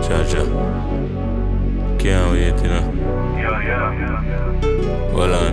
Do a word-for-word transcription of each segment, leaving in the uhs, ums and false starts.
Jaja. Can't wait, you know. Yeah, yeah, yeah. Hold on.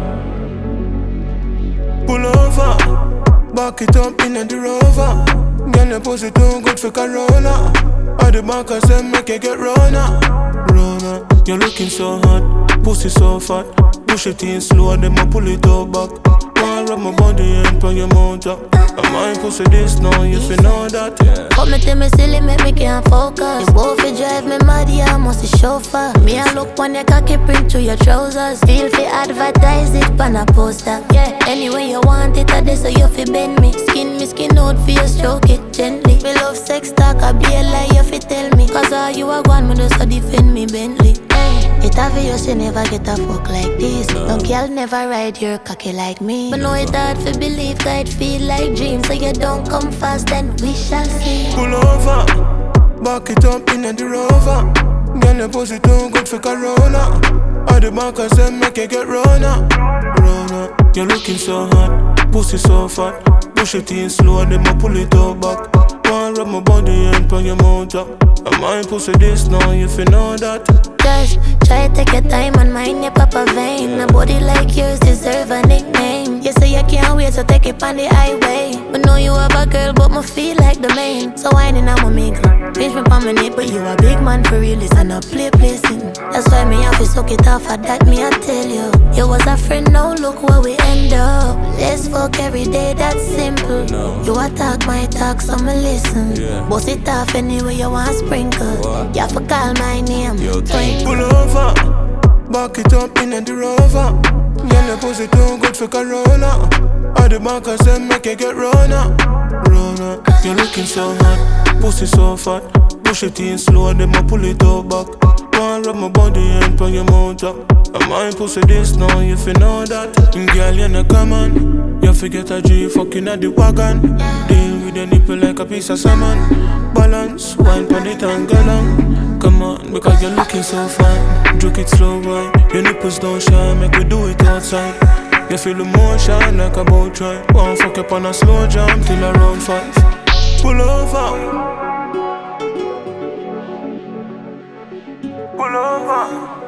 Pull over, back it up in the rover. Girl, your pussy too good for Corona. At the back I said make you get Rona. Rona, you're looking so hot, pussy so fat. Push it in slow, then I pull it all back. Wanna rub my body and put your mouth up. I might pussy this now, if you know that. Yeah. Come me tell me silly, make me can't focus. You both you drive me mad, yeah, I must be chauffeur. Me I look on your cocky print through your trousers. Feel fi advertise it pan a poster. Yeah, anyway you want it, I day so you fi bend me. Skin me skin out for you, stroke it gently. Me love sex talk, I be a lie you fi tell me. Cause all you a gone, me just so defend me Bentley. Hey, it obvious you never get a fuck like this. No girl never ride your cocky like me. But know it hard fi believe that it feel like dreams. So you don't come fast, then we shall see. Pull over, back it up in the rover. Girl, your pussy too good for Corona. At the back I said make you get Rona. Rona, you're looking so hot, pussy so fat. Push it in slow, then I pull it all back. Wanna rub my body and put your mouth up. I might pussy this now, if you know that. Just try to take your time and mind your papa vein. A body like yours deserve a nickname. You say you can't wait, so take it on the highway. But know you have a girl, but me feel like the main. So whining I'm a mingle. Pinch me on my neck, but you a big man for real. It's not play placing. That's why me have to suck it off at that, me I tell you. You was a friend, now look where we end up. Let's fuck every day, that's simple. No. You a talk my talk, so me listen. Yeah. Bust it off anyway you want sprinkle. What? You have to call my name. Yo, Twinkle. Pull over, back it up in the rover. Girl, your pussy too good for Corona. At the back I said make you get Rona. Rona, you're looking so hot, pussy so fat. Push it in slow, then I pull it all back. Wanna rub my body and put your mouth up. I might pussy this now, if you know that. Girl, you no come on, you forget a G fucking at the wagon. Deal with the nipple like a piece of salmon. Balance, wine pon it and go long. Come on, because you're looking so fine. Juke it slow, boy. Your nipples don't shine, make we do it outside. You feel the motion like a boat ride. Wanna fuck up on a slow jump till around five. Pull over. Pull over.